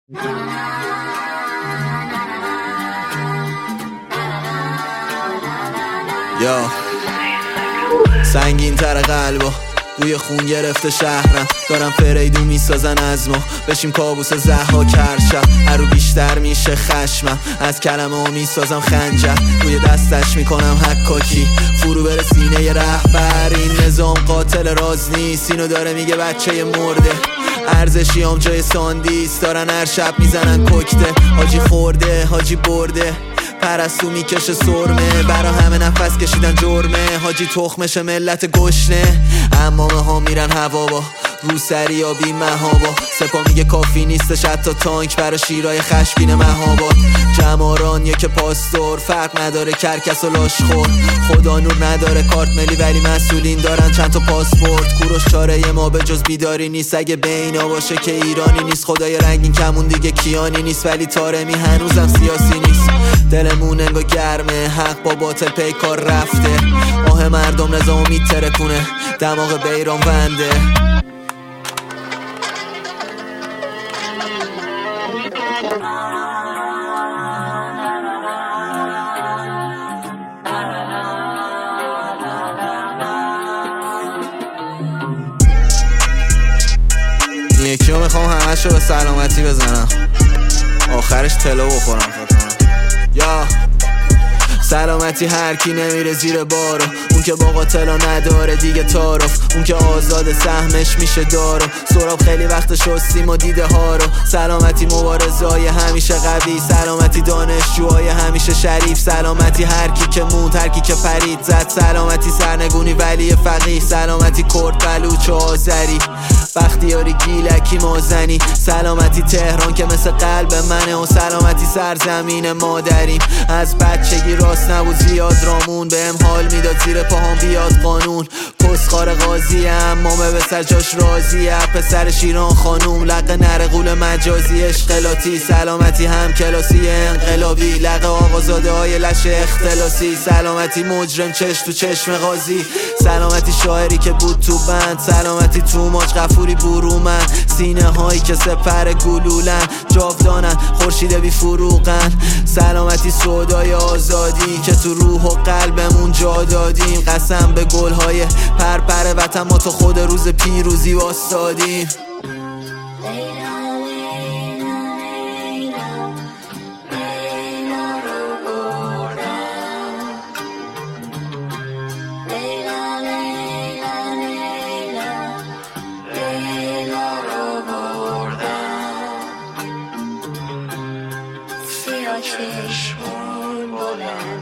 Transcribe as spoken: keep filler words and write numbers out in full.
یا سنگین تر قلبا بوی خون گرفته شهرم، دارم فریدون میسازن از ما بشیم کابوس زها کرشم. هر رو بیشتر میشه خشمم، از کلمه ها میسازم خنجر، روی دستش میکنم حکاکی فرو بره سینه ی رهبر. این نظام قاتل راز نیست، اینو داره میگه بچه مرده. ارزشیام جای ساندیس، دارن هر شب میزنن کوکته. حاجی خورده حاجی برده، پرستو میکشه سرمه، برا همه نفس کشیدن جرمه. حاجی تخمش ملت گشنه، امامه ها میرن هوا با رو سری یا بی مهابا. سپا میگه کافی نیستش حتی تانک برا شیرای خشبین مهابات. جماران یک پاستور، فرق نداره کرکس و لاش خور. خدا نور نداره کارت ملی ولی مسئولین دارن چند تا پاسپورت. کوروش چاره ما به جز بیداری نیست، اگه بینا باشه که ایرانی نیست. خدای رنگین کمون دیگه کیانی نیست، ولی تارمی هنوزم سیاسی نیست. دلمون انگا گرمه، حق با باطل پیکار رفته. آه مردم نظام میترکونه، دماغ بیران بنده. یکی رو میخوام همه شو به سلامتی بزنم، آخرش طلا بخورم فکر کنم. یا سلامتی هر کی نمیره زیر بارو، اون که با قاتلا نداره دیگه تعارف. اون که آزاد سهمش میشه دارو، سراب خیلی وقت شستیم و دیده ها رو. سلامتی مبارزای همیشه قوی، سلامتی دانشجوهای همیشه شریف. سلامتی هر کی که موند، هر کی که پرید زد. سلامتی سرنگونی ولی فقیه، سلامتی کرد بلوچ و آذری. بختیاری گیلکی مازنی، سلامتی تهران که مثل قلب منه. و سلامتی سرزمین مادریم، از بچگی راست نبود زیاد رامون. بهم حال میداد زیر پاهم بیاد قانون. پسخار قاضی امامه به سر جاش راضیه، پسر شیران خانوم لقه نرقول مجازی اشقلاتی. سلامتی هم کلاسی انقلابی، لقه آقازاده های لش اختلاسی. سلامتی مجرم چش تو چشم قاضی، سلامتی شاعری که بود تو بند. سلامتی تو ماج غفوری برومن، سینه هایی که سپر گلولن. جاودانن خورشید بی فروغن، سلامتی سودای آزادی که تو روح و قلبمون جا دادیم. قسم به گلهای پرپر وطن ما تو خود روز پیروزی واسادیم. چشمان بلند